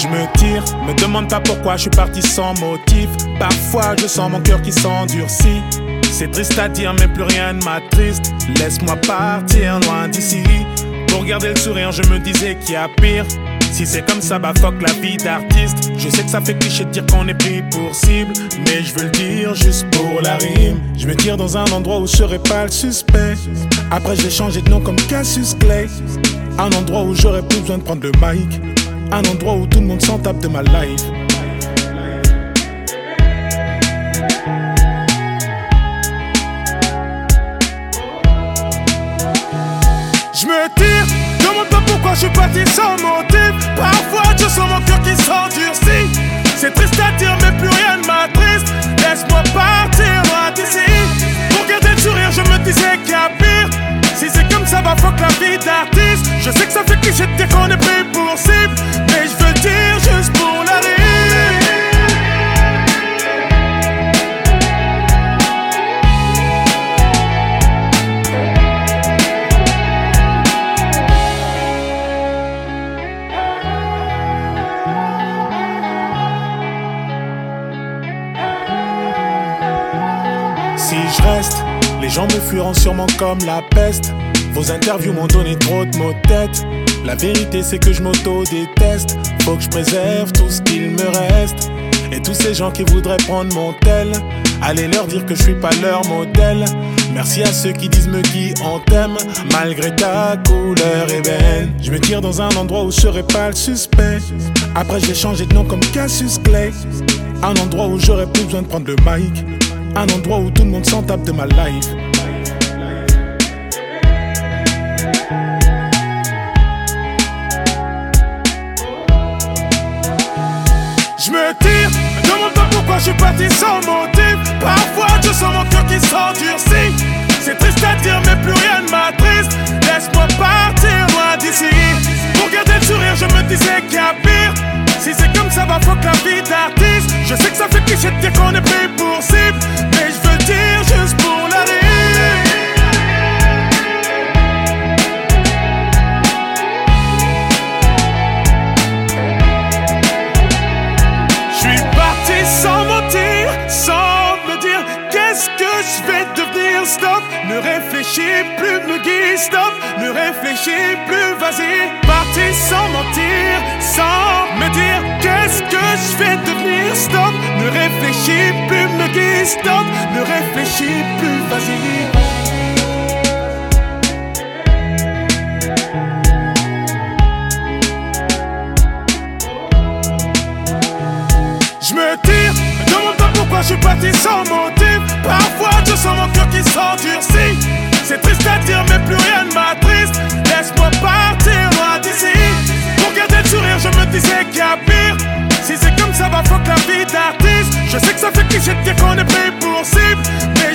Je me tire, me demande pas pourquoi je suis parti sans motif. Parfois je sens mon cœur qui s'endurcit. C'est triste à dire mais plus rien ne m'attriste. Laisse-moi partir loin d'ici. Pour garder le sourire je me disais qu'il y a pire. Si c'est comme ça, bah fuck la vie d'artiste. Je sais que ça fait cliché de dire qu'on est pris pour cible, mais je veux le dire juste pour la rime. Je me tire dans un endroit où je serai pas le suspect. Après j'ai changé de nom comme Cassius Clay. Un endroit où j'aurais plus besoin de prendre le mic. Un endroit où tout le monde s'en tape de ma life. Je me tire, demande pas pourquoi je suis parti sans motif. Parfois je sens mon cœur qui s'endurcit. C'est triste à dire mais plus rien ne m'attriste. Laisse-moi partir loin d'ici. Pour garder le sourire je me disais qu'il y a pire. Si c'est comme ça bah fuck la vie d'artiste. Je sais que ça fait cliché de dire qu'on est pris pour cible, mais je veux le dire juste pour la rime. Si je reste, les gens me fuiront sûrement comme la peste. Vos interviews m'ont donné trop de maux de tête. La vérité c'est que je m'auto-déteste. Faut que je préserve tout ce qu'il me reste. Et tous ces gens qui voudraient prendre mon tel, allez leur dire que je suis pas leur modèle. Merci à ceux qui disent me qui on t'aime, malgré ta couleur ébène. Je me tire dans un endroit où je serai pas le suspect. Après j'ai changé de nom comme Cassius Clay. Un endroit où j'aurais plus besoin de prendre le mic. Un endroit où tout le monde s'en tape de ma life. Je me tire, me demande pas pourquoi je suis parti sans motif. Parfois je sens mon cœur qui s'endurcit. C'est triste à dire mais plus rien ne m'attriste. Laisse-moi partir loin d'ici. Pour garder le sourire je me disais qu'il y a pire. Si c'est comme ça bah fuck la vie d'artiste. Je sais que ça fait cliché de dire qu'on est pris pour cible, mais je veux le dire juste pour la rime. Sans mentir, sans me dire qu'est-ce que je vais devenir. Stop, ne réfléchis plus, me guide. Stop, ne réfléchis plus, vas-y. Parti sans mentir, sans me dire qu'est-ce que je vais devenir. Stop, ne réfléchis plus, me guide. Stop, ne réfléchis plus, vas-y. Je me tire, me demande pas pourquoi je suis parti sans motif. Parfois je sens mon cœur qui s'endurcit. C'est triste à dire mais plus rien ne m'attriste. Laisse-moi partir loin d'ici. Pour garder le sourire je me disais qu'il y a pire. Si c'est comme ça bah fuck la vie d'artiste. Je sais que ça fait cliché de dire qu'on est pris pour cible, mais